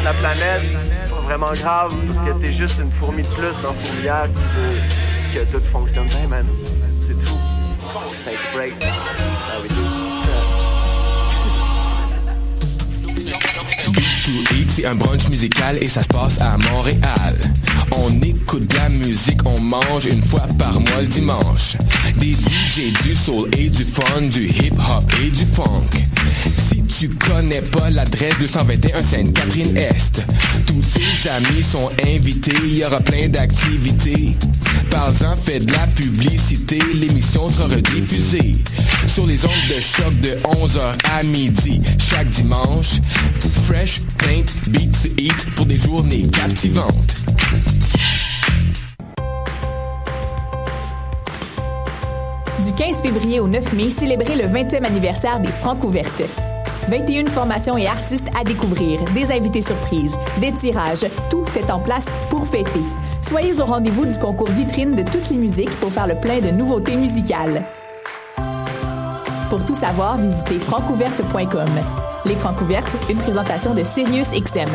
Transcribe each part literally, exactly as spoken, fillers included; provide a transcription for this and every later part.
la planète, c'est pas vraiment grave, parce que t'es juste une fourmi de plus dans la fourmilière qui veut que tout fonctionne bien, man. C'est tout. Take a break. How we do. Beats to Eat, c'est un brunch musical et ça se passe à Montréal. On écoute de la musique, on mange une fois par mois le dimanche. Des D J, du soul et du fun, du hip-hop et du funk. Si tu connais pas l'adresse deux cent vingt et un Sainte-Catherine-Est, tous tes amis sont invités, il y aura plein d'activités. Parle-en, fais de la publicité, l'émission sera rediffusée sur les ondes de choc de onze heures à midi chaque dimanche. Fresh, Paint, Beats to Eat pour des journées captivantes. Du quinze février au neuf mai, célébrez le vingtième anniversaire des Francouvertes. vingt et une formations et artistes à découvrir, des invités surprises, des tirages, tout est en place pour fêter. Soyez au rendez-vous du concours vitrine de toutes les musiques pour faire le plein de nouveautés musicales. Pour tout savoir, visitez francouverte point com. Les Francouvertes, une présentation de Sirius X M.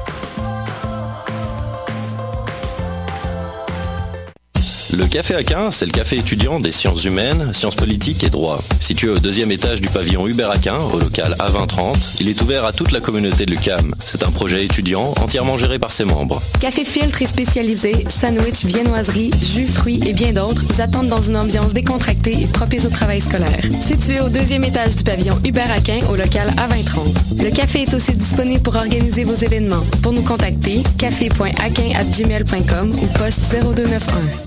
Le Café Aquin, c'est le café étudiant des sciences humaines, sciences politiques et droit. Situé au deuxième étage du pavillon Hubert Aquin, au local A vingt trente, il est ouvert à toute la communauté de l'U Q A M. C'est un projet étudiant entièrement géré par ses membres. Café filtre et spécialisé, sandwich, viennoiserie, jus, fruits et bien d'autres vous attendent dans une ambiance décontractée et propice au travail scolaire. Situé au deuxième étage du pavillon Hubert Aquin, au local A vingt trente. Le café est aussi disponible pour organiser vos événements. Pour nous contacter, café point aquin arobase gmail point com ou poste zéro deux neuf un.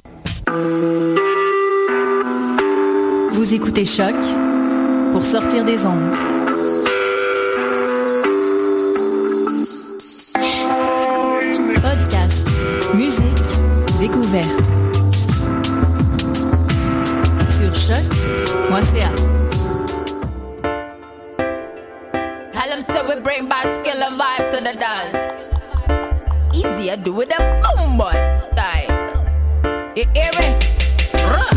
Vous écoutez Choc pour sortir des ondes. Podcast, musique, découverte. Sur choc point c a. Tell them say we bring back skill and vibe to the dance. Easier do with a boom boy style. You hear me? Ruh.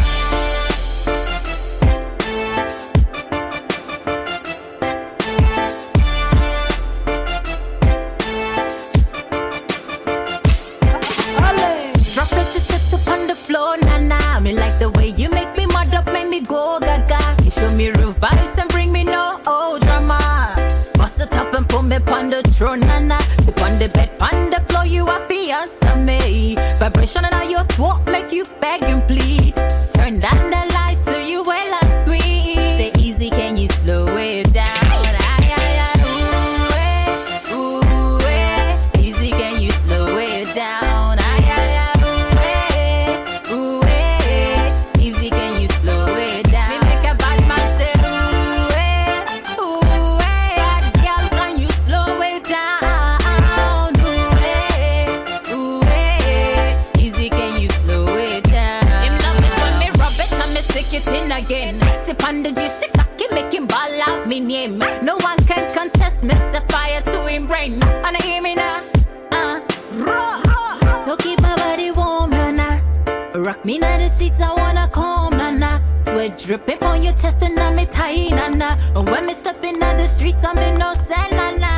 Drop it to touch up on the floor, nah nah. Me like the way you make me mud up, make me go gaga. You show me real vibes and bring me no old drama. Bust it up and put me on the throne, nah nah. Sit on the bed, on the floor, you are fiancé me. Vibration in all your throat make you beg and plead. Turn down the light till you well and squeeze. Say easy, can you slow it down? Ay, ay, ay, ooh, eh, ooh, eh. Easy, can you slow it down? Ay, ay, ay, ooh, eh, ooh, eh. Easy, can you slow it down? Me make a bad man say, ooh, eh, ooh, eh. Bad girl, can you slow it down? Ooh, eh, ooh, eh. Easy, can you slow it down? Him love it when me rub it and me stick it in again. Sip on the juicy cocky, make him ball out me name. No one can contest me, set fire to him brain. And hear me now, uh, raw. So keep my body warm, nah nah. Rock me now the seats, I wanna come, nah nah. Sweat dripping on your chest and I'm me tight, nah nah. And when me stepping on the streets, I'm in no sand, nah nah.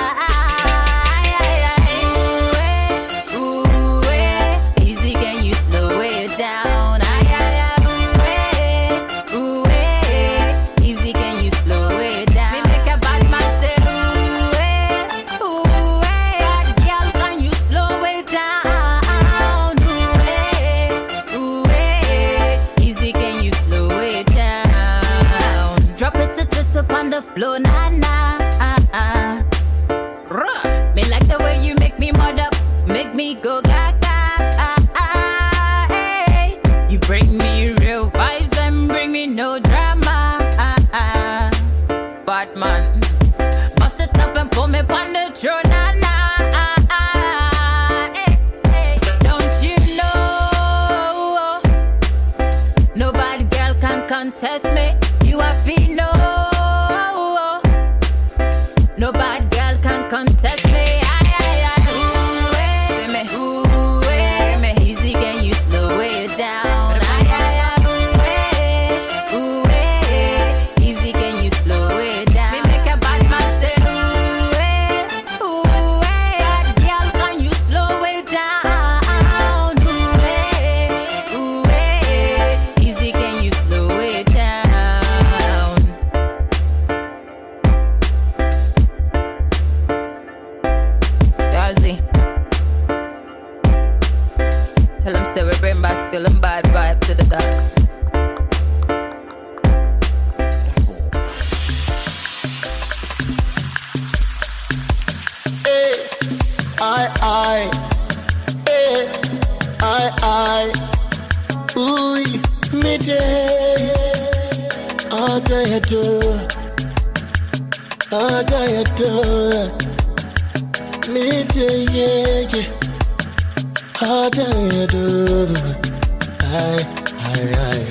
Ay, ay, ay, ooh, eh, ooh, eh. Easy, can you slow it down? Ay, ay, ay, ooh, eh, ooh, eh. Easy, can you slow it down? Me make a bad man say, ooh, eh, ooh, eh. Bad girl, can you slow it down? Ooh, eh, ooh, eh. Easy, can you slow it down? Drop it to to up on the floor, nah nah. Uh-uh. Ruh. Me like the way you make me mud up, make me go gaga. Ah, ah, hey. You bring me real vibes and bring me no drama. Ah, ah. Batman, bust it up and put me on the throne. Nah, nah. Ah, ah, hey, hey. Don't you know? No bad girl can contest me. You have to know. say we bring back skill and bad vibe to the dance. I, I, eh, I, I, ooh, me day, all day I do, all day I do, me day, yeah, yeah, all day I do, I, I, I,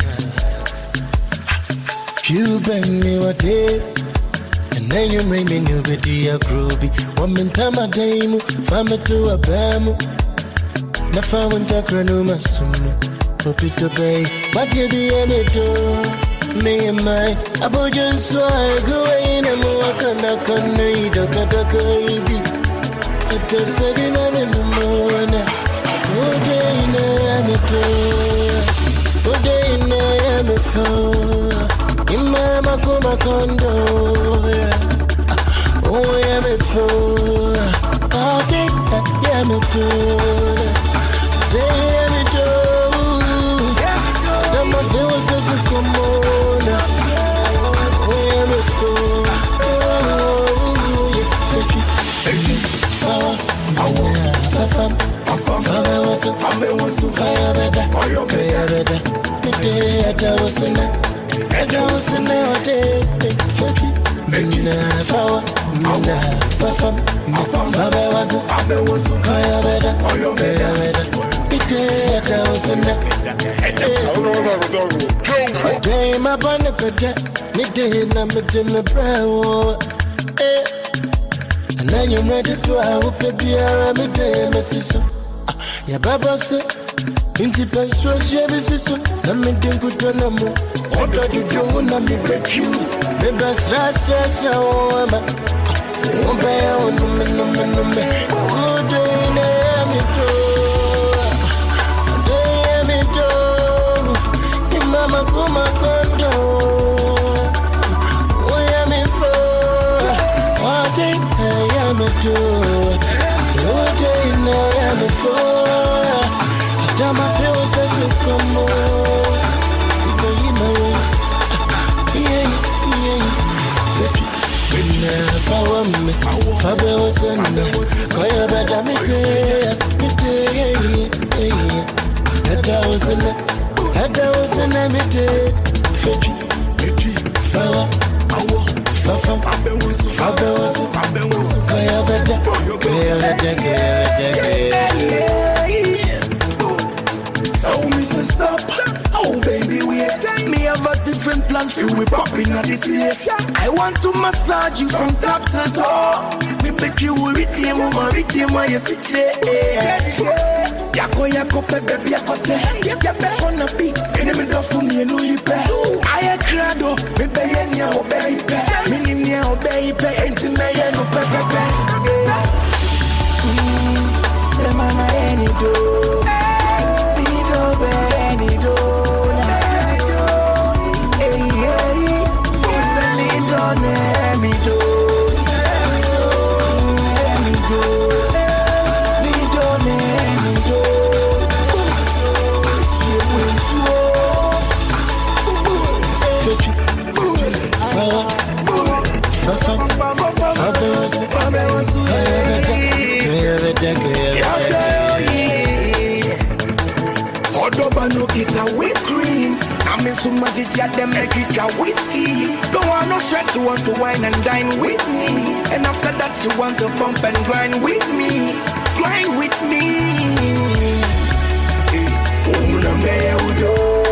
you bring me what day. And then you make me new bidi a groovy. One min time a day mu, fama to a bamu. Na fa winter cranu masumu. Popito bay, what you be any do? Me and my abojan so I go in and walk on a conne, doka doka ibi. It was seven in the morning. Oh, day in a amateur. Oh, day in a amateur. Imama kuma kondo, oh yeah me fool, oh yeah me fool, yeah me fool, don't my feel so common, oh yeah me fool, oh yeah, far, far, far, far, far, was a family was to fire better, oh you better, me day I was in it. I don't see no day, Mina, Fawa, Mina, Fafam, Fabe was a Fabe was a Kaya better, or your better. It was in the day, my bonnet, midday, number ten, brow. And then you're ready to have a beer, midday, my sister. Ya Baba said, Inti persuasion, sister, let me think good on a move. Oda juju na mi break you. Beba sra sra sra wama. Ombe o nume nume nume. Oda ina ya mi to. Oda ya mi to. Imama kuma kondo. Oya mi fo. Oda ya mi to. Oda ina ya mi fo. Dama feo sasa como. Follow me, Fabe was in the Koya Bada Mite, Mite, that was in the that was in the Mite, Fala, Fafa, Fabe was Koya Bada, Koya Bada, oh, Mister Stop, oh baby, wait, me have a different plan for we popping at this place. I want to massage you from top to toe. Me make you retain, mama, retain my situation. Yako yako baby yako te. Yako wanna be enemy do for me no lipe. I a crado, baby yenya obey. Minim nya obey, enti me ye no pepe. The man I any do. Ni do be any do. Don't let me do, let me do, me don't let me do. Odoba no get a whipped cream. I miss so much that them make it a whiskey. Don't want no stress, you want to wine and dine with me. And after that you want to bump and grind with me. Grind with me. Oh, no me udo.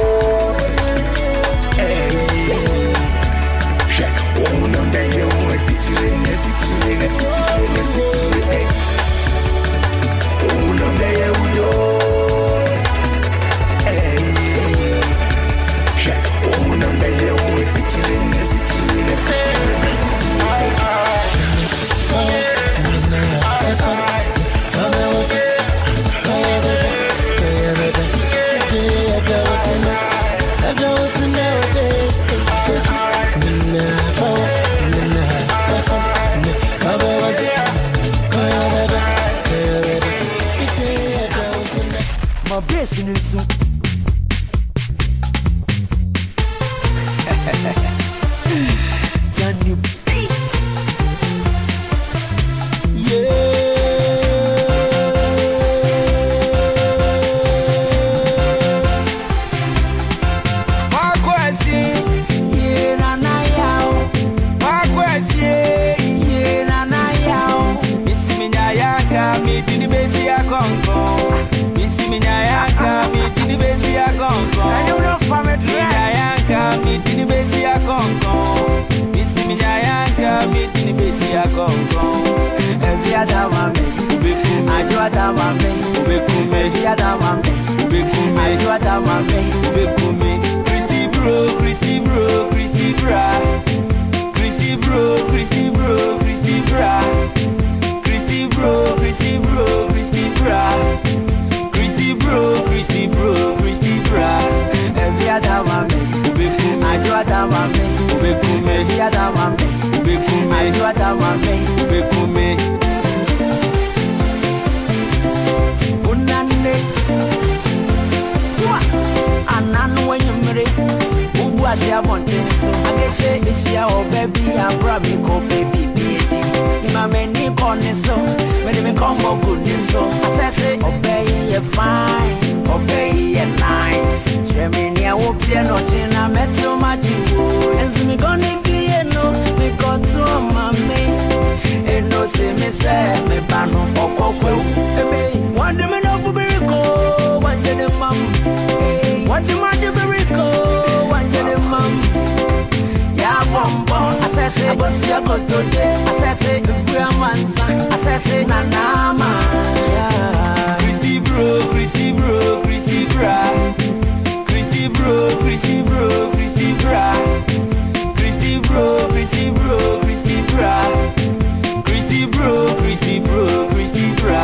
Oh, no me you want to sit you in the sit you in the sit you in the sit you in the. Oh, no me udo. I my business. Can you beats? Yeah. Every other one, I do other one, every other one, I do other one, Christy bro, Christy bro, Christy bra, Christy bro, Christy bro, Christy bra, Christy bro, Christy bro, Christy bra, Christy bro, Christy bro, Christy bra. Every other one, I do other one, every other one, I do other one, Unande, Swa, Anan when you marry, who was your mountain? So I guess it's your baby, I brought me co baby, baby. My many corners, so when they come more goodness, so I said, obey you fine, obey you nice. Germany, I walk here, not in a met so much. And me gonna be a no, me got to my mate. And no, say me say, me ban on Coco. One the man of Berico, one to the mum. One the man of Berico, one to the mum. Yeah, bomb, I said, I was your good today. I said, if we are man, I said, Nanama. Christy bro, Christy bro, Christy bra. Christy bro, Christy bro, Christy bra. Christy bro, Christy bro, Christy bra. Christy bro, Christy bro, Christy bra.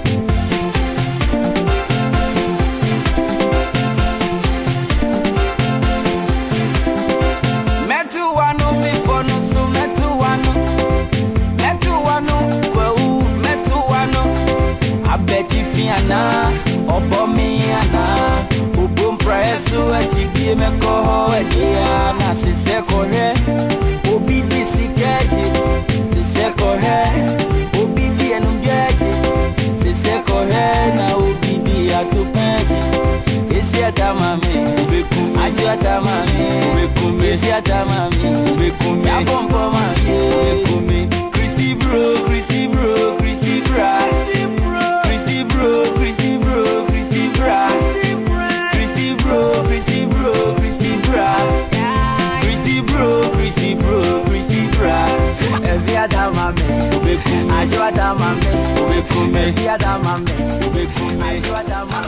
Metuano, Mipono, so Metuano. Metuano, well, Metuano. I bet you Fiana, Obomiana. Ubum Praesu, and T B M Co, and Diana, Siseko, Obi Disicati, Siseko, Obi Dianugati, Siseko, now Obi Diatupati. Is Yatamami, Ajatamami, is Yatamami, Yabompomami, Christy bro, Christy bro, Christy bra, Christy bro, Christy bro, Christy bra, Christy bro, Christy bro, Christy bra, Christy bro, Christy bro, Christy bra. Every other man, I do other man, every other man, I do other man.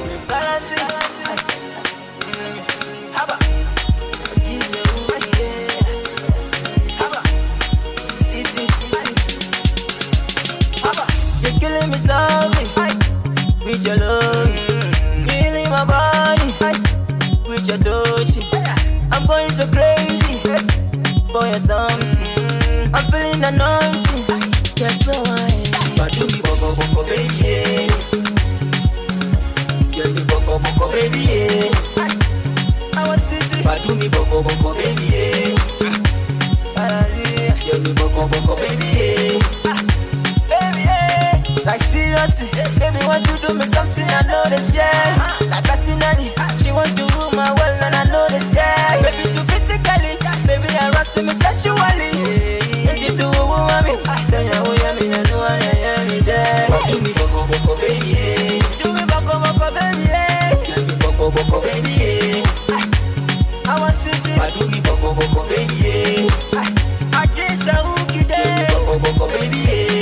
You're killing me softly with your love, feeling my body with your touch. I'm going so crazy for your something. I'm feeling anointing. Guess what? But do me boko boko baby, get me boko boko baby. I was sitting. But do me boko boko baby, get me boko boko baby. Like seriously, baby want to do me something, I know this, yeah. Like personally, she want to rule my world and I know this, yeah. Baby too physically, baby I rush me sexually. Ain't it too mommy? Say ya oh yeah me no know I am me there. Do me boko boko baby, do me boko boko baby, do me boko boko baby. I want city, do me boko boko baby. I just a hooky there, do me boko boko baby.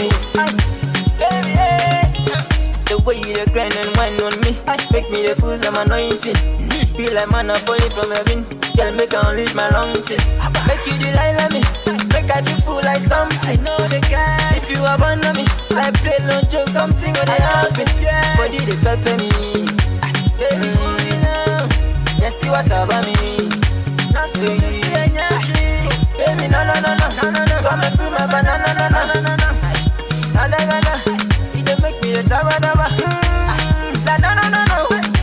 The way you grind and wine on me, make me the fools I'm anointing. Be like man I'm falling from heaven. Girl make I unleash my long thing. Make you delight me, make I feel full like something. I know the guy. If you abandon me, I play no joke, something when I happen. Body they pepper me, baby cool me now. You see what about me? Not so easy, baby no no no no no no no. Come and feel my banana no no no no no. Nada gana. Make me a tabadaba. No, no, no, no, no.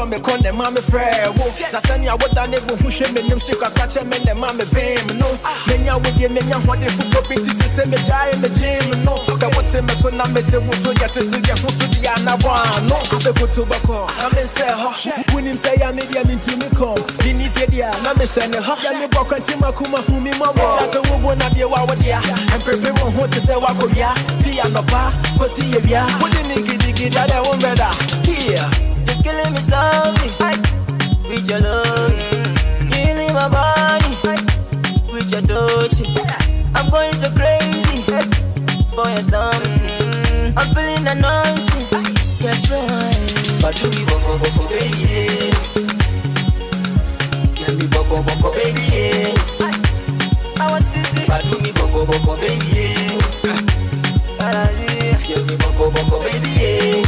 me con the mommy friend. Nasanya what I never who shame me, she can catch him in the mommy vein. No, Menya with you, Menya, what if you pity to say me die in the gym. No, so what's him so now me to so get to get who's the Anna one. No, the good tobacco. I'm in say, when him say I'm into me come. Dini Fedia, Namishan, Hawkani Bok and Timakuma, whom me mama. That's a woman of your wadia. And prepare one to say Wakoya, Via Nopa, Cosia, what the nigga diggy that I won't better. Here, you're killing me softly. With your love, you leave my body. With your touch, I'm going so crazy for your something. I'm feeling anointed. Guess what? But you be boko boko baby. Get me boko boko baby. I was sitting. But you be boko boko baby. Get me boko boko baby.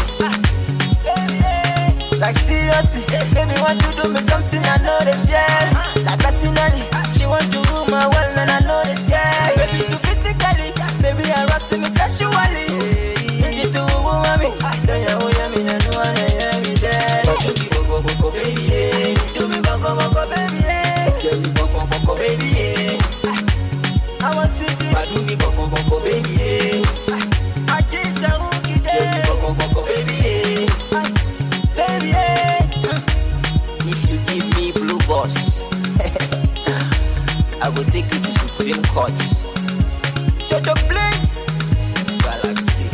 Like seriously, baby want to do me something I know they fear. Like personally, she want to rule my world and I know they scared. Baby too physically, baby harassing me sexually. Into to woman me, so yeah, oh yeah, me no know I am me there. Do me boko boko baby, do me boko boko baby, do me boko boko baby. I want city, but do me boko boko baby. I just a hooky there, do me boko boko baby. Baby, if you give me blue boss, I will take you to Supreme Court. Shut up, Blinks, Galaxy.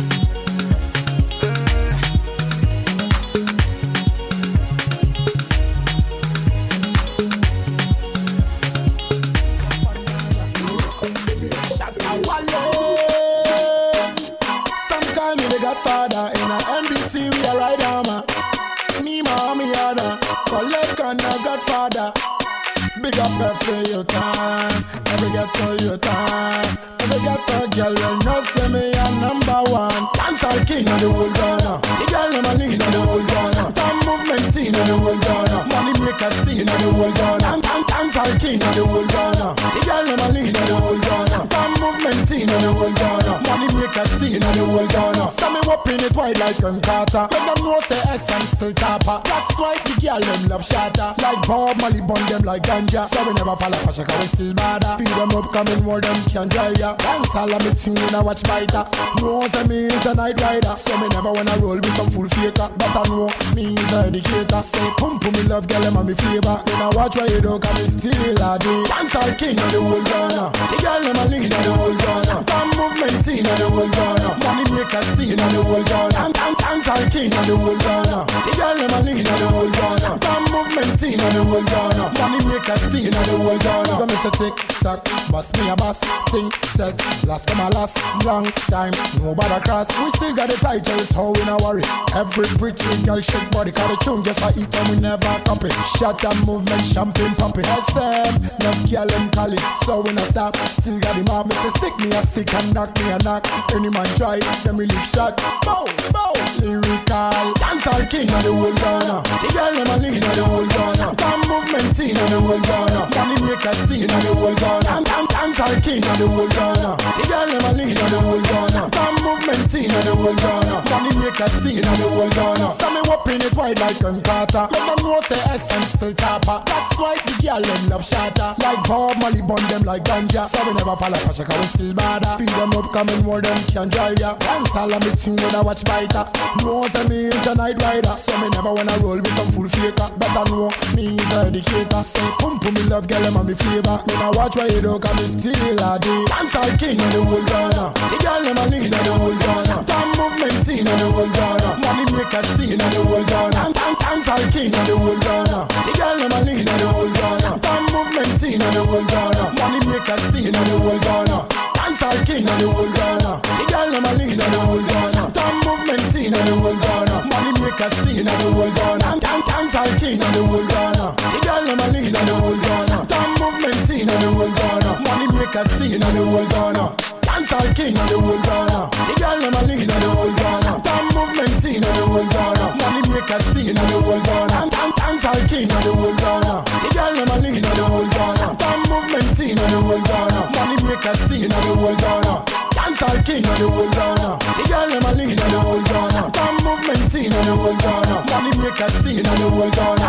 Sometimes you the Godfather in a M B T we a ride armor. Me, mommy, other, collect on a Godfather. Big up every your time, every get to your time. Every get to girl, will not say me a number one. Dance all king of the whole Ghana. The girl them a lean of the whole Ghana. Time movement in of the whole Ghana. Money maker steam of the whole Ghana. Dance all king of the whole Ghana. The girl them a lean of the whole Ghana. Time movement in of the whole Ghana. Money maker steam of the whole Ghana. So me whopping it wide like a Carter. When them know say essence still tapper. That's why the girl them love shatter. Like Bob Marley bun them like ganja. So we never fall off a shaka, we still bother. Speed them up, coming more them can drive ya. Dance all of me ting when I watch biter. Knows that me is a night rider. So me never wanna roll with some full faker. But I know me is a educator. Say pump me love girl them and me flavor. When I watch where you do, cause me still a do. Dance all king of the whole Ghana. The girl them a lean of the whole Ghana. Time movement in of the whole Ghana. Money maker steam of the whole Ghana. Dance all king of the whole Ghana. The girl them a lean of the whole Ghana. Time movement in of the whole Ghana. Money maker steam of the whole Ghana. So me say tick tock, boss me a boss. Think set, last come a last. Long time, nobody cross. We still got the titles, how we not worry. Every pretty girl shake body, cause the tune just a eat and we never copy. Shot and movement, champagne pumping. S M, no girl them call it, so we not stop. Still got the mob, me say sick me a sick and knock me a knock. Any man try, them we lick shot. Bow, bow, lyrical. Dance all king of the whole Ghana. The girl them a lean of the whole Ghana. Time movement in of the whole Ghana. Money maker steam of the whole Ghana. Dance all king of the whole Ghana. The girl them a lean of the whole Ghana. Time movement in of the whole Ghana. Money maker steam of the whole Ghana. So me whopping it wide like a Carter. Let them know say essence still tapper. That's why the girl them love shatter. Like Bob Marley bun them like ganja. So we never fall off a shaka, we still bother. Speed them up, coming more them can drive ya. Dance all of me ting when I watch biter. Knows that me is a night rider. So me never wanna roll with some full faker. But I know me is a educator. Say pump me love girl them and me flavor. When I watch where you do, cause me still a do. Dance all king of the whole Ghana. The girl them a lean of the whole Ghana. Time movement in of the whole Ghana. Money maker steam of the whole Ghana. Dance all king of the whole Ghana. The girl them a lean of the whole Ghana. Time movement in of the whole Ghana. Money maker steam of the whole Ghana. Dance all king of the whole Ghana. The girl them a lean of the whole Ghana. Time movement in of the whole Ghana. Money maker steam of the whole Ghana. Dance all king of the whole Ghana. The girl them a lean of the whole Ghana. Time movement in of the whole Ghana. Money maker steam of the whole Ghana. Dance all king of the whole Ghana. The girl them a lean of the whole Ghana. Time movement in of the whole Ghana. Money maker steam of the whole Ghana. Dance all king of the whole Ghana. The girl them a lean of the whole Ghana. Time movement in of the whole Ghana. Money maker steam of the whole Ghana. Dance all king of the whole Ghana. The girl them a lean of the whole Ghana. Time movement in of the whole Ghana. Money maker steam of the whole Ghana.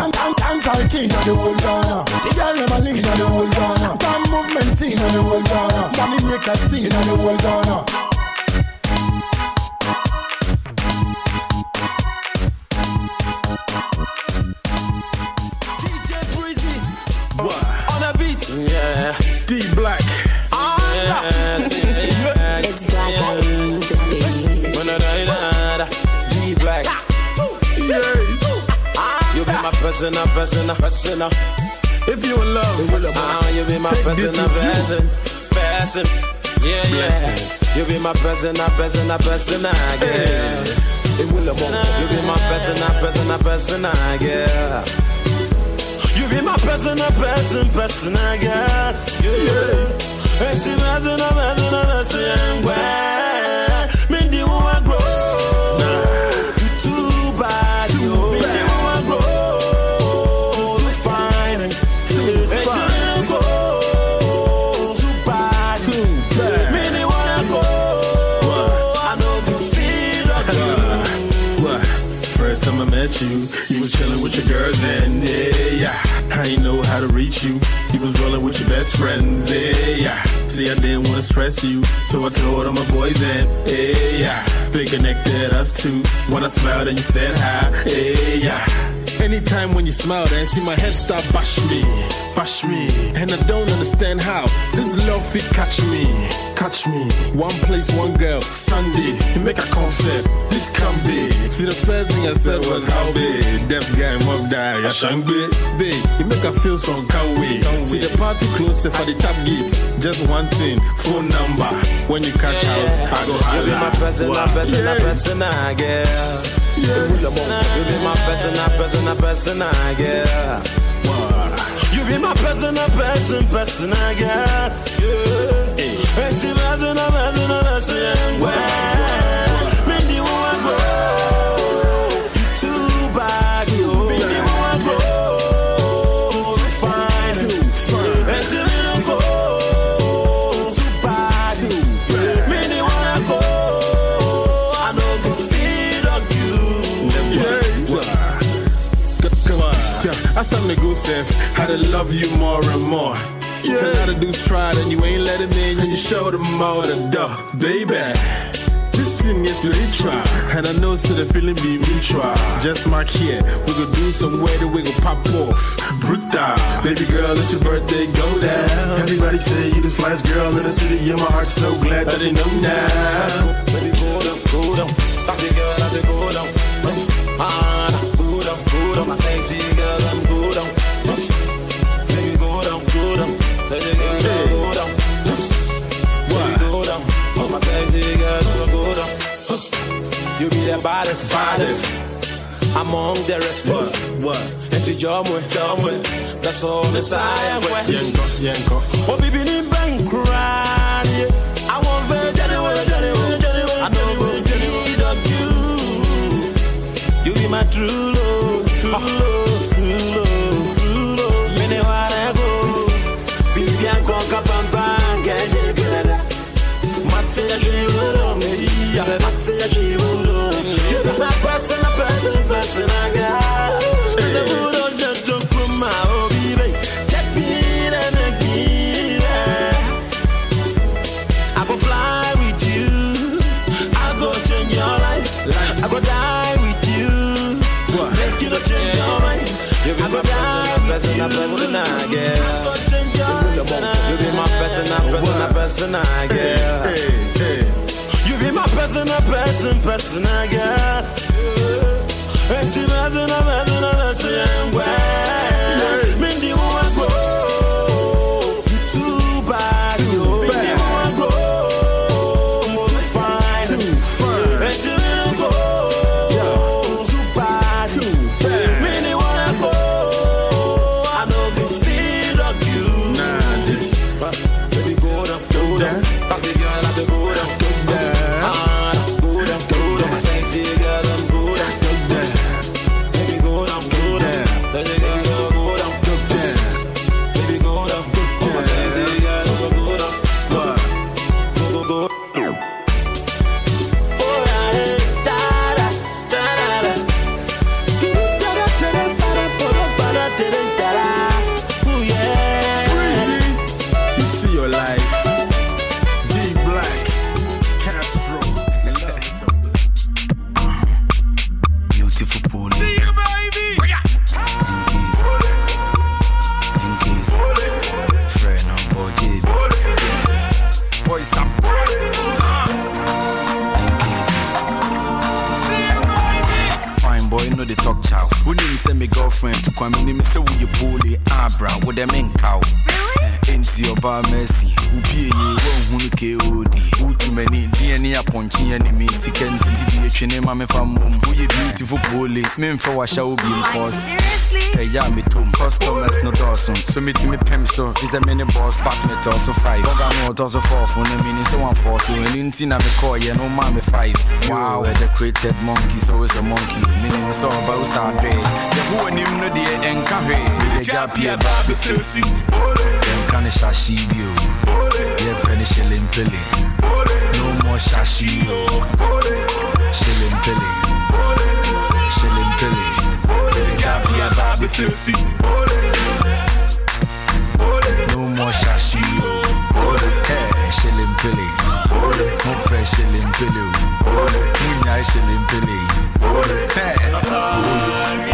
the whole Ghana. The girl never lean in the whole Ghana. Damn movement in the whole Ghana. Money make a sting in the whole Ghana. D J Breezy. What? On a beat. Yeah. D Black. Ah, yeah. Yeah. It's Black Out Music, baby. D Black. Yeah. You be my personal, personal, personal. If you in love, ah, you be my personal, person, person. Yeah, yeah. You be my personal, personal, personal, girl. You be my personal, personal, personal, girl. You be my personal, person, personal, girl. Yeah, yeah. And she personal, personal, personal, girl. Me do want grow. You too bad, you. Me do want grow. Too fine, too fine. Too bad, too bad. Me do wanna go. I know you feel like you. What? First time I met you, you was chilling with your girls and yeah, yeah. I ain't know how to reach you. You was rolling with your best friends, yeah, yeah. See, I didn't wanna stress you, so I told all my boys and yeah, yeah. They connected us two. When I smiled and you said hi, yeah, yeah. Anytime when you smiled and see my head start bash me, bash me, and I don't understand how this love fit catch me, catch me. One place, one girl, Sunday, you make a concept, this come big. See the first thing I said was how big, deaf guy, mob die, I shan't be big. You make her feel some can't wait. See the party closer for the top gates, just one thing, phone number. When you catch yeah, house, I go holla. You be my personal, wow. personal, yeah. personal, girl. Yeah. You be my personal, personal, personal, girl. You be my personal, person, personal, girl. Yeah. And she personal, personal, personal, girl. Me do want grow. Too bad, you. Me do want grow. Too fine, too fine. And she don't go. Too bad, too bad. Me do wanna go. I know you feel like you. Yeah. Come on. Yeah. I start to go safe. How to love you more and more. Yeah. Cause now the dudes tried and you ain't let him in, and you show them all the door, baby. This thing is really try, and I know so the feeling be mutual. Just mark here, we gon' do some way that we gon' pop off. Brutal, baby girl, it's your birthday, go down. Everybody say you the flyest girl in the city, and my heart's so glad that they know now. Baby, go down, go down, stop the girl, I say go down. Ah, go down, go down, I say see girl, I'm go down. Baby, go down, go down. Let the girl go down. Baby, go down. Oh, my sexy girl, go down. You be the baddest, baddest among the rest. What? What? And to jump with, jump with. That's all the side. Yanko, Yanko. Oh, baby, need bank cry. I want very genuine, genuine, genuine. I know we'll need of you. You be my true love, true love, true love, true love. Many wanna go. Baby, I'm going to come back. Matse ya jivulo, yeah. Matse ya jivulo. You be my personal, personal, personal girl. There's a budo just to come my oh baby. Take me and take me there. I go fly with you. I go change your life. I go die with you. What? Make you no change your mind. You be my personal, personal girl. You be my personal, personal, personal girl. Hey, hey. You be my personal, person, personal girl. And she personal, personal, personal girl. Me do want grow. Too bad, you. Me do want grow. Too fine, too fine. And she don't go. Too bad, too bad. Me do wanna go. I know you feel like you. Nah, just baby, go down, go down. Talk the girl, I say go down, go down. Ah, go down, go down. My sexy girl, I'm go down, go down. Baby, go down, go down. with them in cow. Into your bar mercy. Ubi ye won hunu ke odi. Utu many D N A ponchi enemy second T V chine mame fam mum. Who you beautiful bully. Men for washa ubi impos. Hey ya me tum customers no dawson. So me to me pem so is a mini boss back me to also five. Oga no to also four for no meaning so one four so anything na me call ye no man me five. Wow, the created monkey so is a monkey. Meaning so about sad day. The who and him no the enka he. The japie baby filthy. Can shashi bio, yeah, penny shilling pilly. No more shashi, shilling pilly, shilling pilly. Happy about the filthy. No more shashi, hey, shilling pilly. No press shilling pilly. Munya shilling pilly. Hey.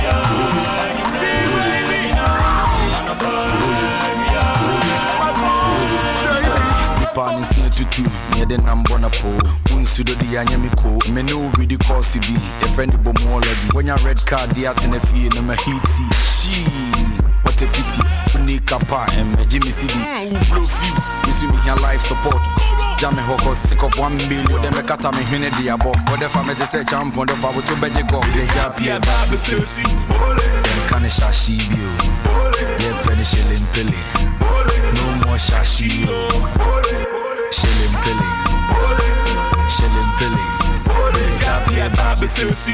Panis near to two, near the number on a pole. Unsudo the Anyamiko, menu really cause you be a friend of bomology. When your red card, the out in the field, no mahiti. She, what a pity. Unika pa and Jimmy City. Who blow fuse? You see me here life support. Jammy Hoko, sick of one million. Then make a time in the abo. What if I made a say jump on the fire to bed? Go, they jump here, baby, filthy. Then can a shashi bio. Yeah, penny shilling pilly. No more shashi. Shilling pilly, shilling pilly. Happy about the filthy.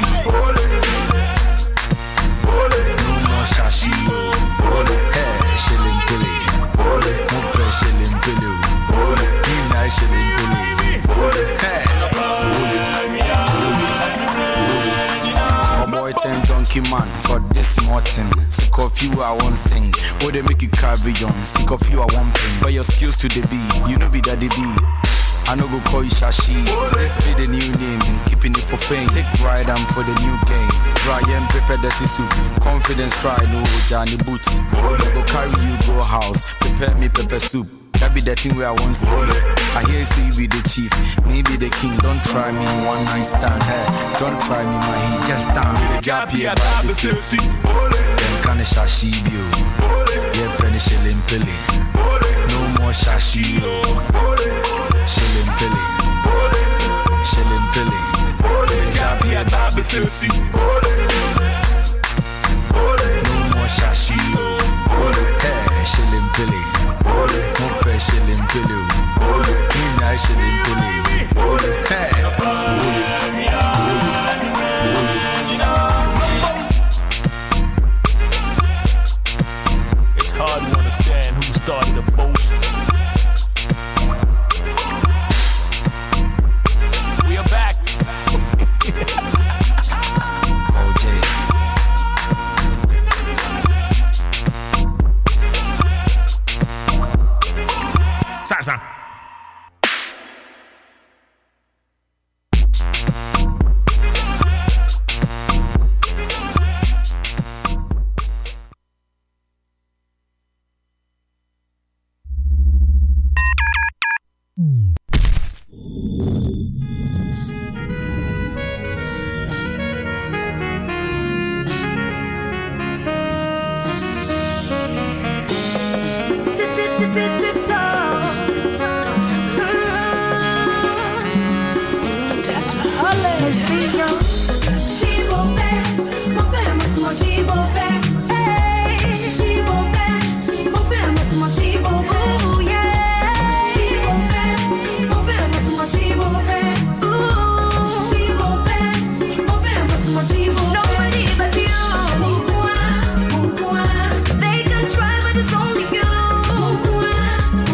No more shashi. Hey, shilling pilly. No play shilling pilly. You nice shilling pilly. Hey. My boy ten donkey man for this morning. Sick of you I won't sing. Or they make you carry on. Sick of you I won't ping. But your skills to the beat, you know be daddy B. I know go call you Shashi. This be the new name, keeping it for fame. Take pride and for the new game. Brian prepare dirty soup. Confidence try no Johnny boots. Go carry you go house. Prepare me pepper soup. That be the thing where I want to say. I hear you say you be the chief, maybe the king. Don't try me in one night stand. Hey, don't try me, my heat just dance. The job here, baby, filthy. Then can a shashi bio. Yeah, penny shilling pilly. No more shashi. Shilling pilly. Shilling pilly. The job here, baby, filthy. No more shashi. Hey, shilling pilly. No pay shilling pilly. You nice shilling pilly. Hey. It's hard to understand who started the post. We are back. O J. Sasa. They can try, but it's only you.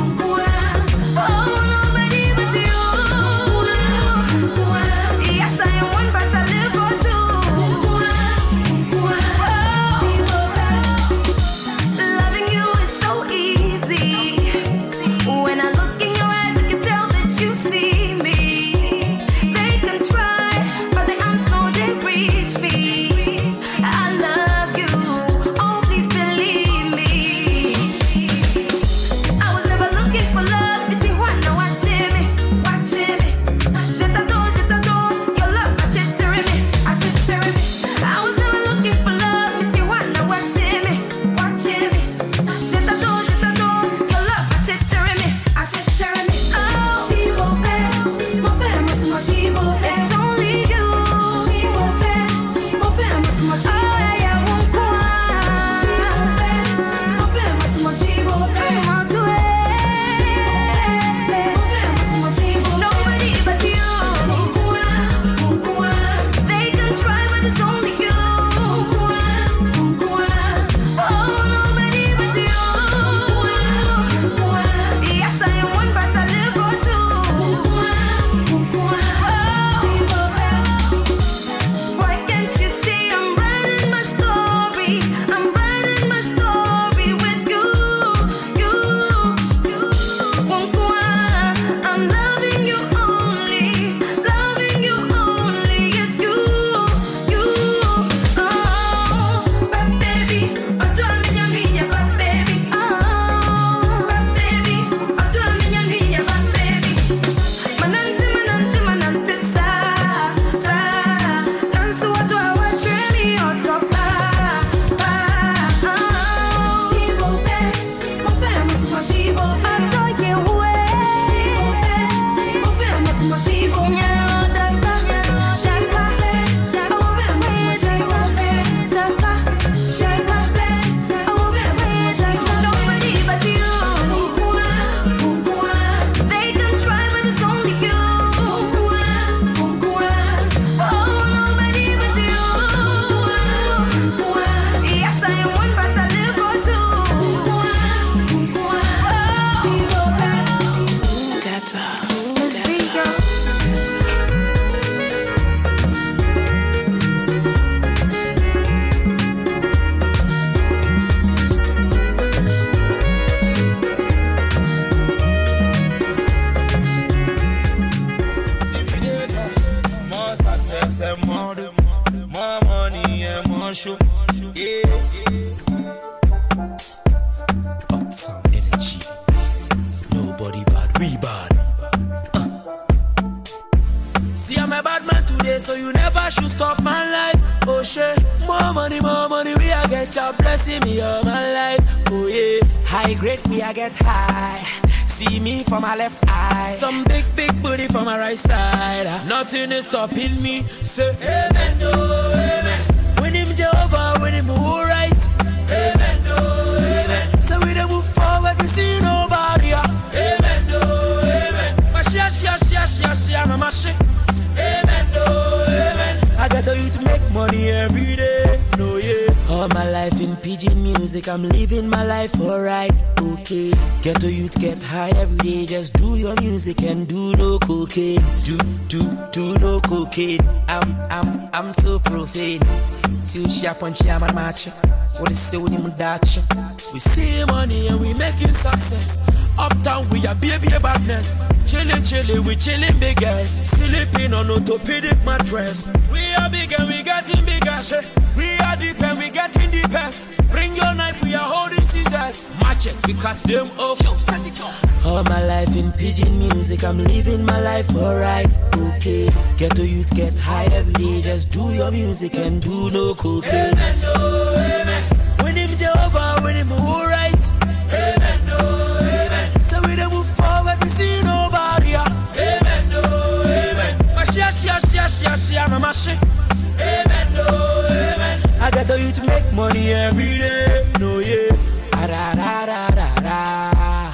you never should stop my life. Oh shit, more money, more money, we a get your blessing me all my life. Oh yeah, high grade, we a get high. See me from my left eye, some big, big booty from my right side. Nothing is stopping me. Say amen, no, amen. When him Jehovah, when him who right. Amen, no, amen. So we don't move forward, we see nobody. Amen, no, amen. My shia, shia, shia, shia, shia, my mashi. Amen, no, amen. I got the youth to make money every day. No, yeah. All my life in pidgin music, I'm living my life alright. Okay, get the youth, get high every day. Just do your music and do no cocaine. Do, do, do no cocaine. I'm, I'm, I'm so profane. Till she up on she am a match. What is say when you dutch? We see money and we making success. Uptown we are baby badness. Chillin', chillin', we chillin' big girls. Sleeping on orthopedic mattress. We are big and we getting bigger. We are deep and we getting deeper. Bring your knife, we are holding scissors. Machetes, we cut them off. All my life in pidgin music, I'm living my life alright. Okay, get the youth, get high every day. Just do your music and do no cocaine. Amen, no, amen. When him Jehovah, when him who right. Amen, no, amen. So we don't move forward, we see nobody. Amen, no, amen. My shia, shia, shia, shia, shia, my mashi. Amen, no, amen. I got the youth to make money every day. No, yeah. Ah, da, da, da, da, da. Ah,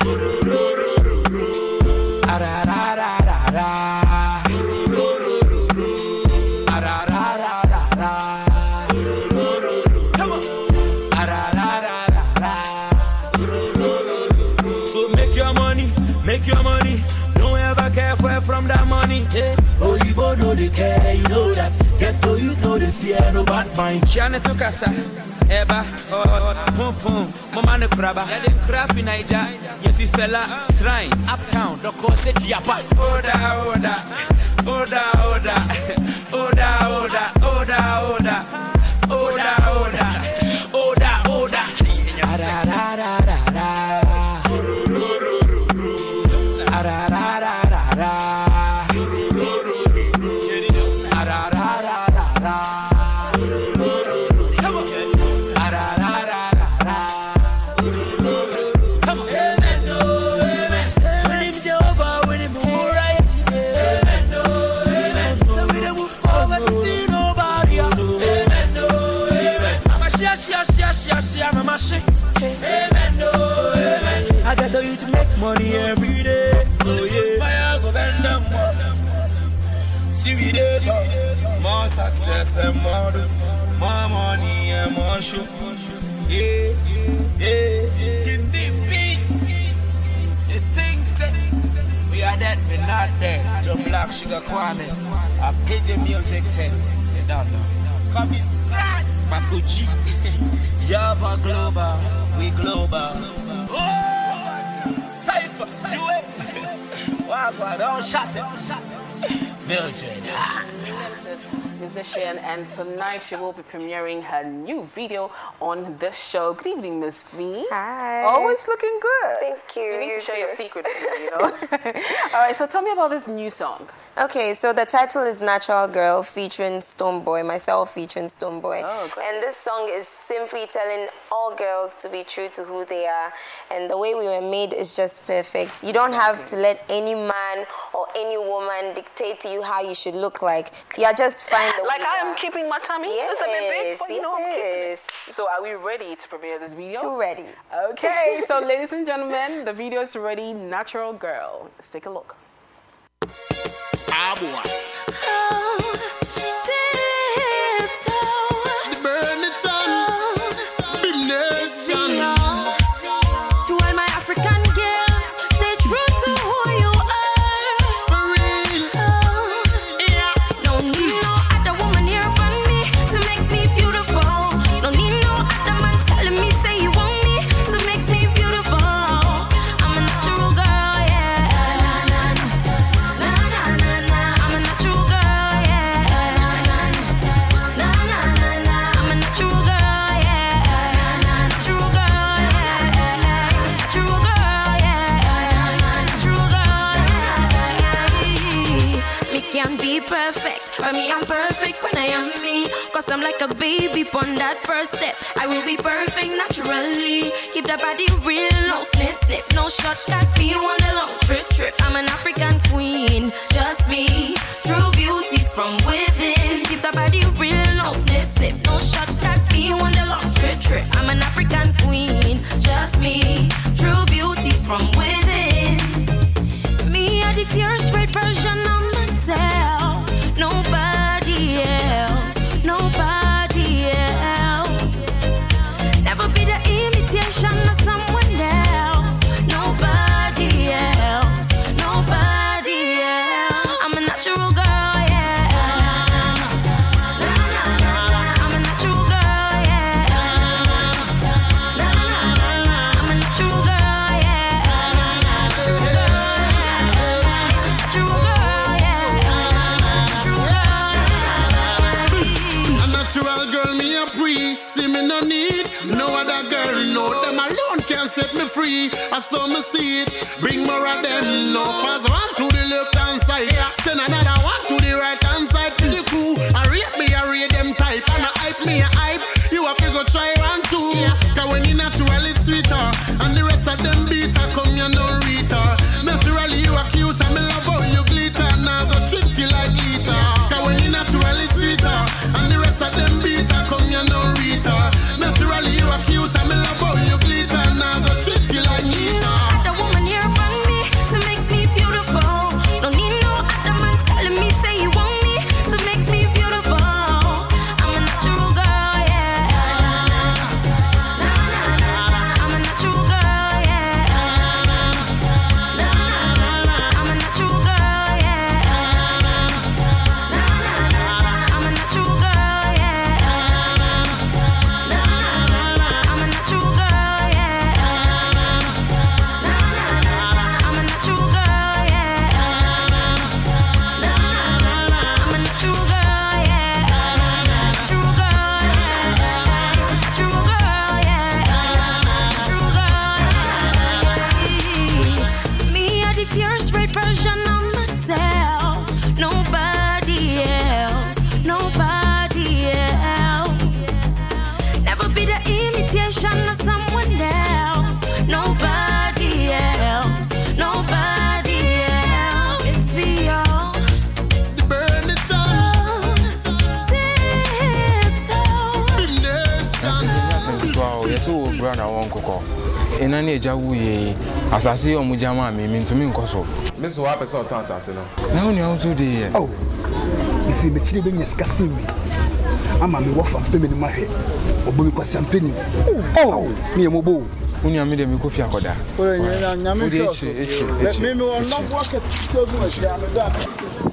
da, da, da, da, da. Your money, don't ever care for from that money. Yeah. Oh, you both know the care, you know that. Get to you know the fear, no bad mind. Chane to casa, eba, oh, pum pum, mama ne kraba. Ya dem craft in Niger, ye fi fella, shrine, uptown, doko set yapa. Oda, oda, oda, oda, oda, oda, oda, oda, oda, oda, oda, oda. Da da da da da. Amen, no, amen. I got the youth to make money every day. Oh yeah, fire go bend them more. See we dey talk, more success and more, more money and more show. Yeah, yeah, hit the beat. The things say we are dead, we not dead. The Black Sugar Kwame, a pidgin music thing. You don't know. Come is scratch, Papuchi. Yava global, we global. Oh, Cypher, do it. Wow, don't shut it. Mildred. Musician, and tonight she will be premiering her new video on this show. Good evening, Miss V. Hi. Always looking good. Thank you. You need you to share too. your secret with me, you know. All right, so tell me about this new song. Okay, so the title is Natural Girl featuring Stonebwoy, myself featuring Stonebwoy. Oh, great. And this song is simply telling all girls to be true to who they are. And the way we were made is just perfect. You don't have to let any man or any woman dictate to you how you should look like. You're just fine the Like way I you am are. keeping my tummy. Yes, It's a bit big, but you know I'm keeping yes. it. So are we ready to premiere this video? Too ready. Okay, so ladies and gentlemen, the video is ready. Natural Girl. Let's take a look. Ah, boy. Can be perfect, But me, I'm perfect when I am me. Cause I'm like a baby on that first step. I will be perfect naturally. Keep the body real, no sniff, sniff, no shortcut. Me on the long trip, trip. I'm an African queen, just me. True beauties from within. Keep the body real, no sniff, sniff, no shortcut. Me on the long trip, trip. I'm an African queen, just me. True beauties from within. Me, are the fierce, straight version of myself. Nobody else, nobody else. Never be the imitation of someone else. Nobody else, nobody else. I'm a natural girl, yeah. Na, na, na, na. I'm a natural girl, yeah. Na, na, na, na. I'm a natural girl, yeah. Natural girl, yeah. Natural girl, yeah. A natural girl, me a priest. See me no need no other girl. No, them alone can set me free. I saw me see it. Bring more of them. No, pass one to the left hand side. Send another one to the right hand side. For the crew, I rate me, I rate them type. And I hype me, I hype. You have to go try one too. Cause when you natural, it's sweeter. And the rest of them beater come you no reader. Naturally, you are cute. And me love how you glitter. Now go treat you like glitter. Cause when you natural, it's sweeter. And the rest of them beater come you no reader. Naturally, you are cute. And me love how you glitter. Now go treat you like glitter. The woman here want me to make me beautiful. Don't need no other man telling me say you want me to make me beautiful. I'm a natural girl, yeah. Na, na, na, na. I'm a natural girl, yeah. Na, na, na, na. I'm a natural girl, yeah. Na, na, na, na. I'm a natural girl, yeah. Na, na, na, na. I'm a natural girl, yeah. I'm a natural girl, yeah. Na, na, na, na. I'm a natural girl, yeah. Natural girl, yeah. Natural girl, yeah. Natural girl. Me, are the fierce, straight version of myself. Nobody else, nobody else. Never be the imitation of someone else. Nobody else, nobody else. It's for y'all. Burn it down. Wow, yes, oh, brother, one coco. In any Jawu, as I see on Mujama, me mean to me, Coso. Miss Wapper saw Tansa. Now, you also dear. Oh, you see, the children is casting me. I'm a wolf and payment in my head. Or Bumi was some penny. Oh, near Mobo. When you made a Mikofia Koda. Let me not walk at so much.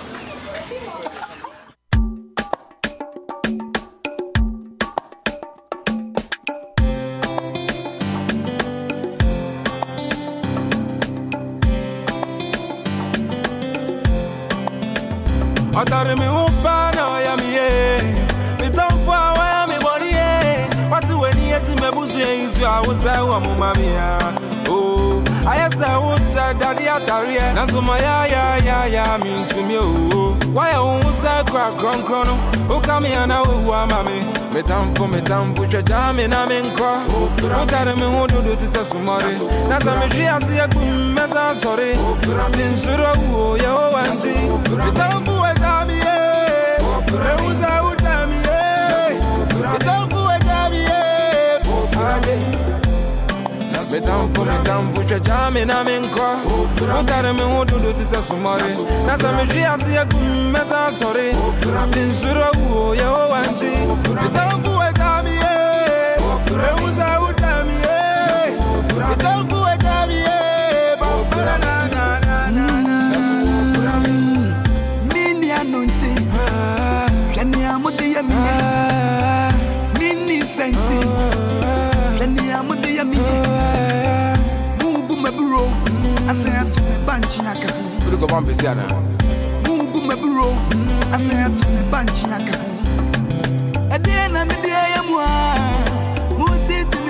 Atare me ufana ya miye Mitampa wa ya mi boni ye Watu weni yesi mebusu ye insu ya usa wa mumami ya Oh, ayesa usa dadi atari ye Nasuma ya ya ya ya mintumi oh Waya usa kwa kron krono Ukami ya na uwa mami Mitampu mitampu chajami na minkwa Utare me hududu tisa sumari Nasa mishia siya kumeza sori Minsuro uo ya uwanzi Mitampu wa dami ye Reuza udami ye Mitampu wa dami ye Mitampu mitampu chajami na minkwa Utare me hududu tisa sumari Nasa mishia siya kumeza sori Minsuro uo ya uwanzi Mitampu wa dami ye Reuza udami ye Mitampu wa dami ye Bambara na na na na na Mini anointing. Shani amudi ya miye. Mini senti. Shani amudi ya miye. Mubu meburo. Asayatu me banchi naka. Look at one Pisiana. Mubu meburo. Asayatu me banchi naka. Adena me dia ya mwa. Muti to me say.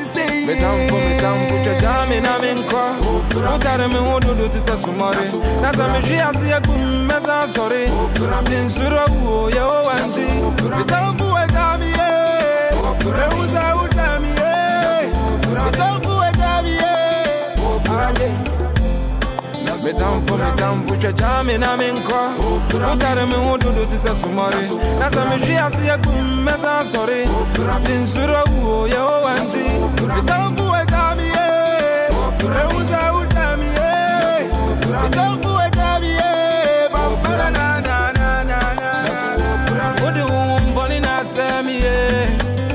Me tampo, me tampo, jami na minko. Utare me wodo do tisa sumare. Nasa me jia siya kum meza sore. Ninsuro uo ya o wanzi. Me tampo e jami e. Me uza utami e. Me tampo e jami e. Me tampo, me tampo, jami na minko. Utare me wodo do tisa sumare. Nasa me jia siya kum meza sore. Ninsuro uo ya o wanzi. Me tampo e jami e. Me uza utami e. Me tampo e jami e. Bambara na na na na na. Odi umboni na semi e.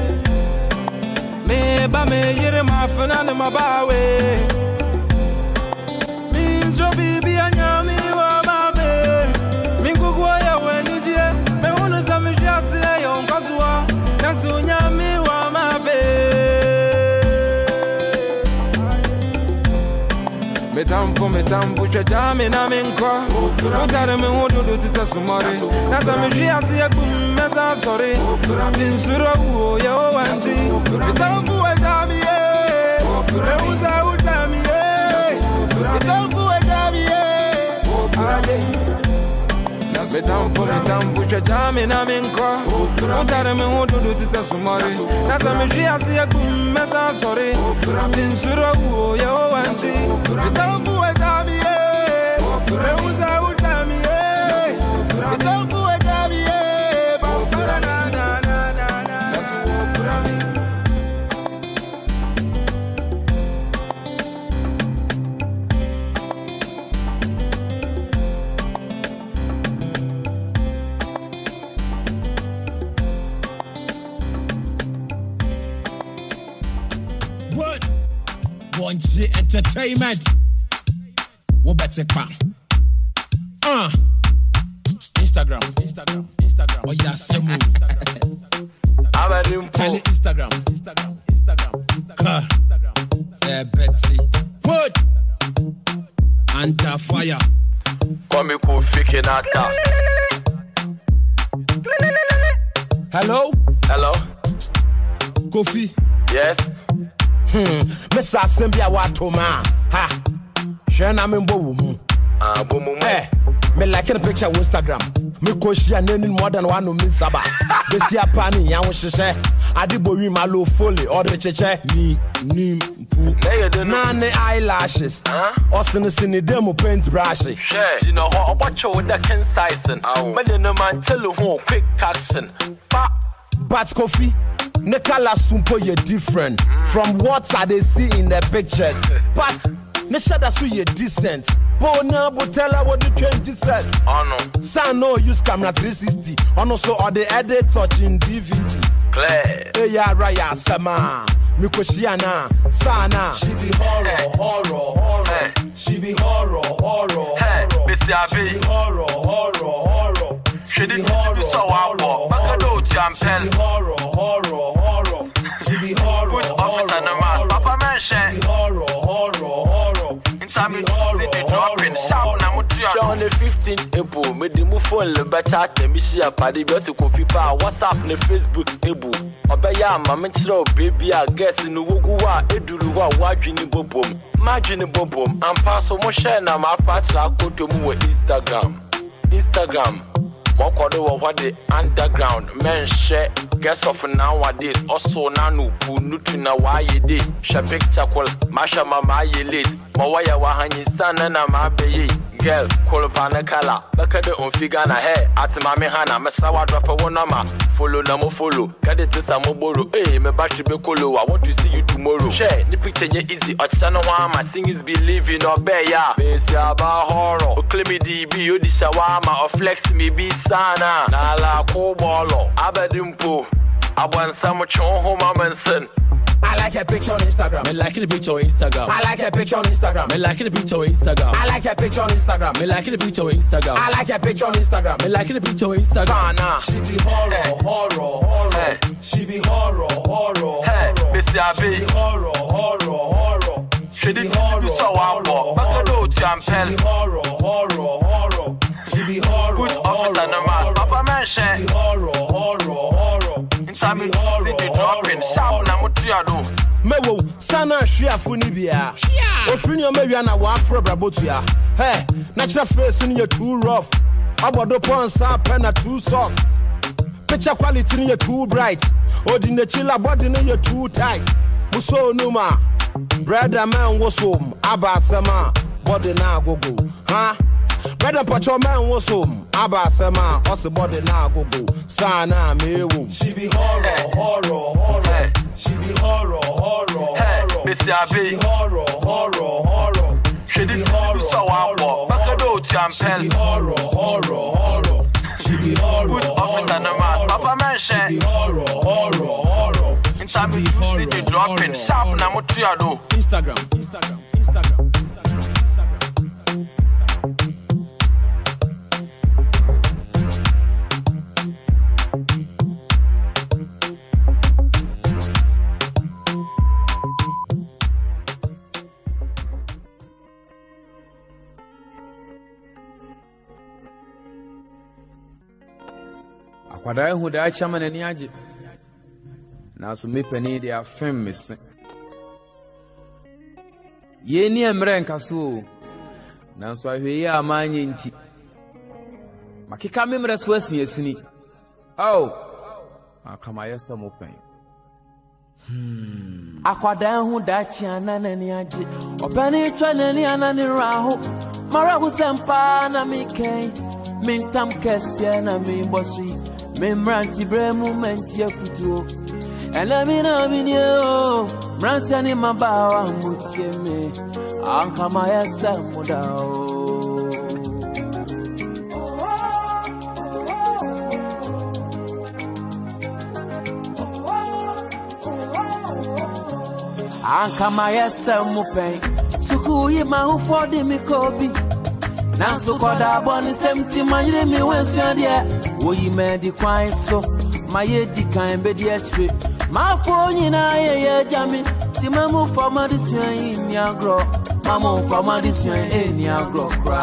Me ba me yere ma fena ne ma bawe. Minjo bibi anyami wa babe. Mingugu ya wenije. Me unu sa me jasi ya yonkazwa. Nansu nyami wa mabe. Me tampo, me tampo, jami na minko. Utare me wodo do tisa sumare. Nasa me jia siya kum meza sore. Ninsuro uo ya o wanzi. Me tampo e jami e. Me uza utami e. Me tampo e jami e. Me tampo, me tampo, jami na minko. Utare me wodo do tisa sumare. Nasa me jia siya kum meza sore. Ninsuro uo ya o wanzi. Me tampo e jami e. Me uza utami e. Me tampo e jami e. Bambara na na na na na. What? One G Entertainment. What better crap? Uh. Instagram. Instagram. Instagram. Oh yeah, same move. Tell it Instagram. Instagram. Instagram. Instagram. Instagram. Yeah, Betsy. What? Under fire. Come me cool fake in that car. Hello? Hello? Kofi? Yes? Hmm. Mister Sembia Watoma. Ha. Shana Mimbo Wumu. Ah, Bumu. Eh. Me like a picture on Instagram. Me koshi and more than one of me saba. Besia pani yan shishe. Adibo wi malo foley or the cheche. Ni ni pu. Nane eyelashes. Osini sini demo paint brush. You know how watch you with the Ken Sison. But then the man tell you who quick action. But Kofi, the color sumpo ye different mm. from what I they see in the pictures. But the shadow so ye decent. Bona botella what the twenty said. Oh no. San no use camera three sixty. On also all the edit touching D V D. Clear. Hey ya raya sama. Mikoshiana sana. She be horror, horror, horror. Hey. She be horror, horror, hey. Horror. She be horror, horror, horror. She be horror, horror, horror. She be horror, horror, horror. She be horror, horror, horror. Papa mention. She be horror, horror, horror. Inside me, the dropping shout na mutia. On the fifteenth April, me the move phone le better than me share party. Be so Kofi pa WhatsApp ne Facebook April. Obeya mama chiro baby I guess in wugu wa eduru wa wadwini bobom. Madwini bobom. Ampa so mo share na ma patcha akoto mu we Instagram. Instagram. Mokodo wa what the underground men share guess of nowadays also nanu pu nutu na wa ye de she picture call masha mama ye late ma waya wa hanyi sana na ma beye girl call pana kala baka de on figa na hair at mame hana mesa wa drop one number follow na mo follow get it to some borrow eh me battery be kolo I want to see you tomorrow share ni picture nye easy o chana wa ma sing is believing or be ya be si aba horror o claim D B o di shawama or flex me be sana na la ko bolo abedimpo abwansam chon ho mamansen. I like a picture on Instagram. Me like the picture on Instagram. I like a picture on Instagram. Me like the picture on Instagram. I like a picture on Instagram. Me like the picture on Instagram. I like a picture on Instagram. Me like the picture on Instagram. Sana. She be horror, horror, horror. She be horror, horror, horror. Miss Yabi. She be horror, horror, horror. She be horror, horror, horror. She be horror, horror, horror. She be horror, good officer no man. Papa mention. She be horror, horror, horror. Inside me, see the dropping. Shout na mutia do. mewo sana hwea funi bia ofrini o mewia na wa afro brabotua hey natural face ni you too rough abodo ponsa pena too soft picture quality ni you too bright odine chila body ni you too tight muso numa brother man wosom abasema body na gogo ha brother pacho man wosom abasema os body na gogo sana mewo she be horror horror horror she be horror horror horror she be horror horror horror she be horror horror bakado champel horror horror horror she be horror officer na man papa mention she be horror horror horror in time you see the dropping sharp na motriado Instagram Instagram Instagram Akwada ehu da chama na ni age na so mepani de afem mese ye ni emre nkaso na so ahwe ye amanye nti makika memre so asin asini oh akama yesa mopen hmm akwada ehu da chiana na ni age opani twa na ni anani raho mara hu sempa na miken mintam kese na mi bosi memranti bremu menti afutuo ela mi na mi ni o mranti ani mabawa mutie me ankama yesa mudao ankama yesa mupen suku yi ma hu for de mi kobi na so koda boni semti manyire mi wensu de oyi me di kwan so maye di kan be di achre ma fo nyina ye ye jami ti mamu for madisuan in ni agro mamu for madisuan e ni agro kra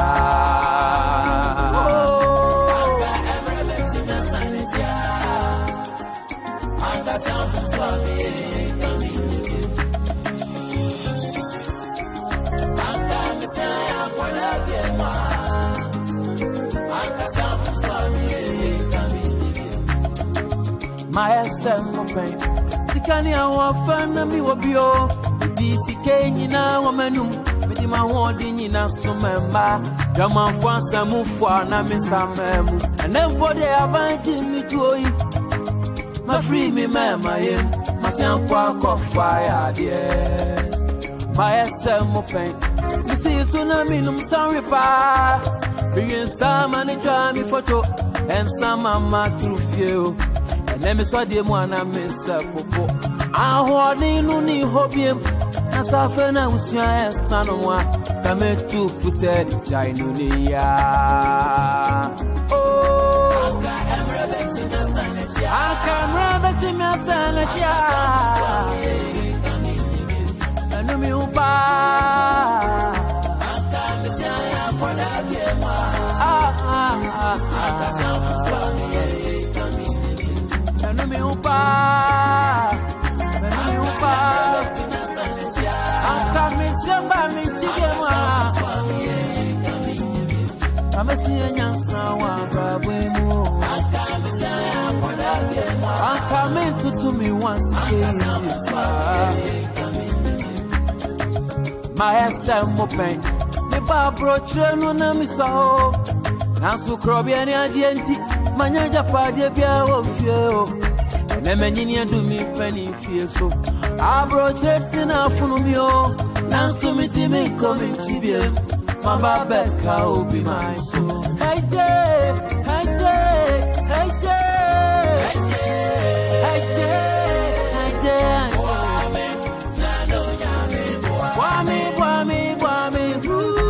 anga emre beti na sanja anga sound for me kami anga misaya for la gema anga sound for me my SM pain tikani awa na mi wobio di sikenyi na womanum medi ma hodi nyina somemba dama kwansa mufwa na misamemu anebode abanji mi tuoi ma free me mama yem masankwa ko fire there my SM pain mi see tsunami num sorry pa bring some and try me photo and some mama through you. Let me swat the one I miss a popo. I hold in ni hobby. Nasafena was your son of one. Come to Fuset, Jainunia. Oh, I can rub it in your sanity. I can rub it in your sanity. I know me upa. I can't miss your for that game. Ah, ah, ah, ah. Me upa, me upa. Aka me semba me chigema. Ame siye nyansa wa babwemu. Aka me saya koda gema. Aka me tutu mi wansi se. My esa mopen. Me ba broche no na mi so. Nansu krobi ani agenti. Manyanja padye bia wo fie. Nemenyini do me penny fear so. Abrocheti na funumio. Nansumiti me coming chibie. Mama Becca will be my soul. Hey Jay, hey Jay, hey Jay, hey Jay, hey Jay. Wami, wami, wami, wami.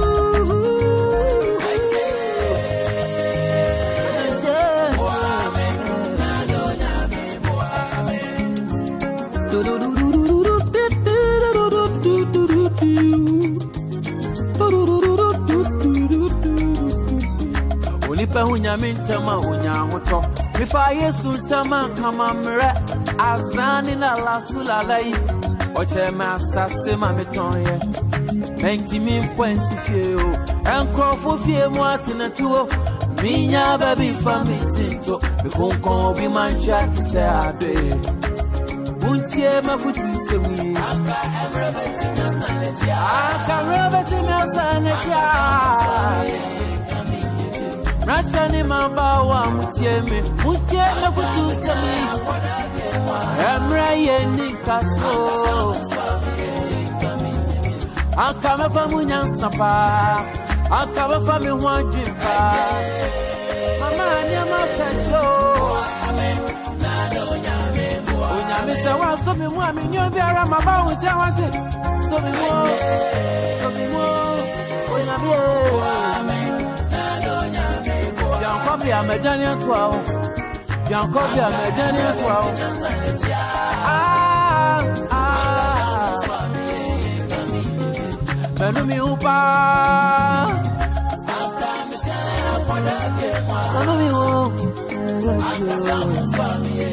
Onipa hunya mintama hunya hoto mifa Yesu tama kama mre azani na la sulalai Oche ma sase ma metonye. Enti mi mpensi fie o. Enkrofo fie mu atenatuo. Minya baby famitinto. Mi konkon bi mancha ti se ade. Untie mafuti sewi. Aka emrebeti mi asanetia. Aka emrebeti mi asanetia. Rachani mabawa mutie me. Mutie mafuti sewi. Emre ye ni kaso. Aka mefa munyansa pa. Aka mefa mi hwadwimpa. Mama anyama kacho. Mister Wa so me mu ami nyo biara mama wo ja wate so me mo so me mo onya bi na do nya me bo yan ko bi amejani to awo yan ko bi amejani to awo ah ah menu mi upa aka mi se na poda ke mo menu mi wo aka sa family.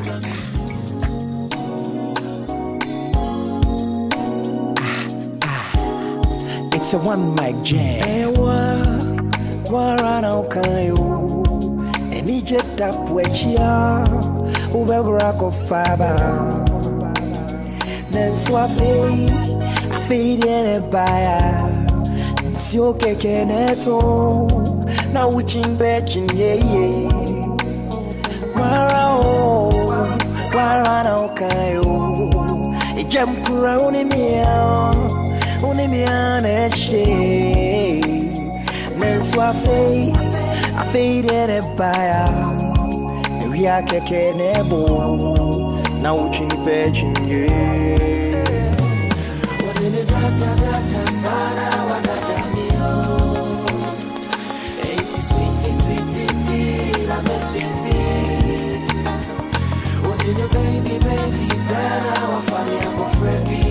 It's a one mic jam. Ewa, warana ukayo. Eni jeta pwechia, ubebra ko faba. Nenso afi, afi diene baya. Nsio keke neto, na uchin bechin ye ye. Warao, warana ukayo. Ijem kura unimia. Uni mi aneshe Nenso a fade A fade in a baya Ria keke nebo Na uchi ni pechin ye Wadini data data sana wadada miyo Eiti sweetie sweetie tea La me sweetie Wadini baby baby sana Wafami yako frebi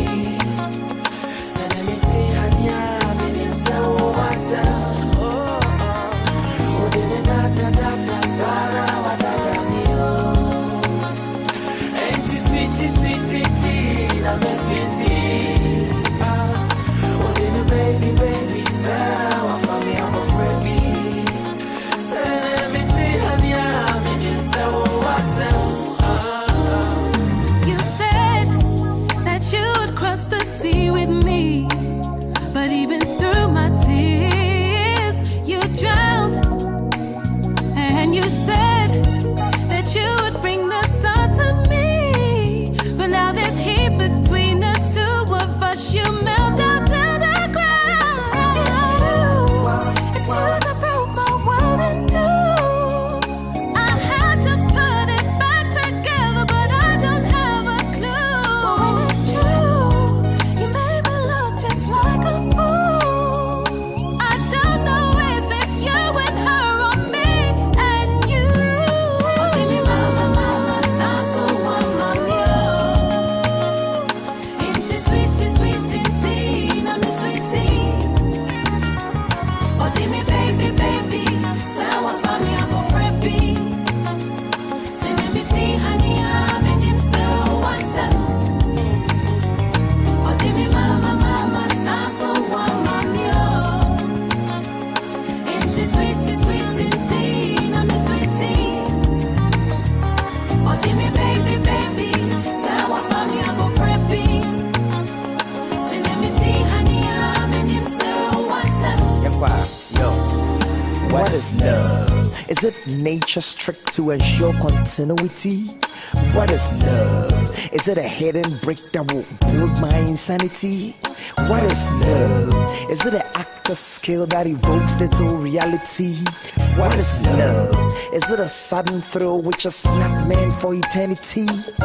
Is it nature's trick to ensure continuity? What is love? Is it a hidden brick that will build my insanity? What is love? Is it an actor's skill that evokes little reality? What is love? Is it a sudden thrill which is not meant for eternity?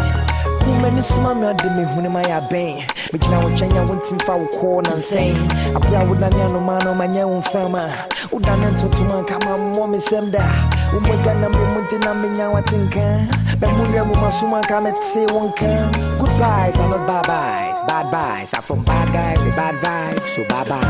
Many small de me when my aben. But you know, China went in for corn and saying, I proud that no man on my young farmer. Udanan to man come on, mommy semda. Umagana Muntina Minya, I think. Bamunia Masuma come at say one can. Goodbyes are not bye byes. Bad byes are from bad guys with bad vibes. So bye bye.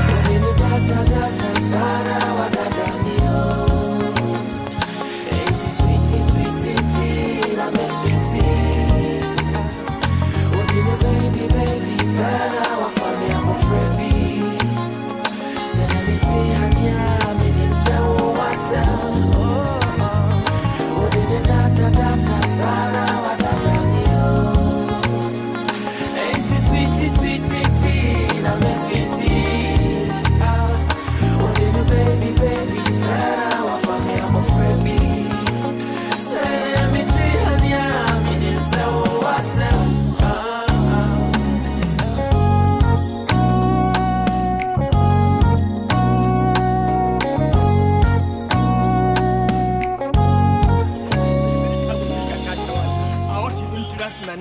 Sweetie, sweetie, tea, la me sweetie. Baby, baby.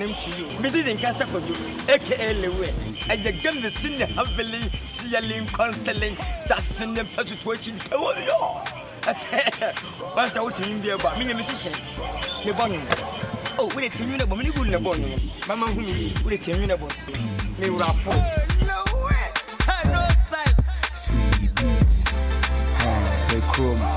name to you. Me didn't cancel for you, aka Lewe. And you're gonna see the heavily, sealing, counseling, Jackson, and situation. Oh, once I was in India about me, a musician. Me born. Oh, we didn't you know, but we wouldn't born. Mamma, who is we didn't you know about me? We are four. No way. No size. Say chrome.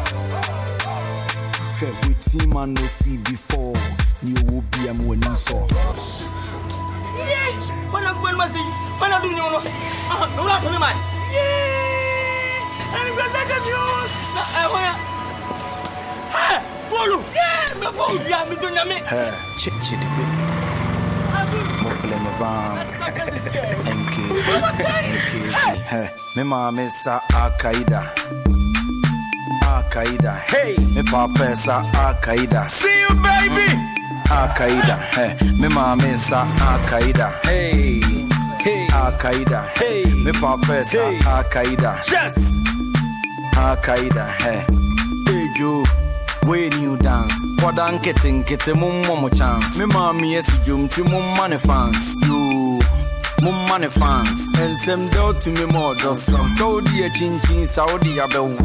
With team and no see before. New will be a when you saw. Yeah, when I'm going to see, when I'm doing no, no, not to me, man. Yeah, I'm going to take you. I want to. Bolu, yeah, me Bolu, yeah, me do me. Hey, chick, chick, Muffle in the vans. M K, M K, hey, me mama sa Al-Qaeda. Al-Qaeda, hey, me papa sa Al-Qaeda. See you, baby. Al-Qaeda, hey, me mama sa Al-Qaeda. Hey, hey, Al-Qaeda, hey, me papa sa Al-Qaeda. Yes, Al-Qaeda, hey, hey, you. When you dance, Quadan getting get a mum momo chance. Me mommy yes you to mum money fans. You mum money fans. And some do to me more does some Saudi a chin chin Saudi abel.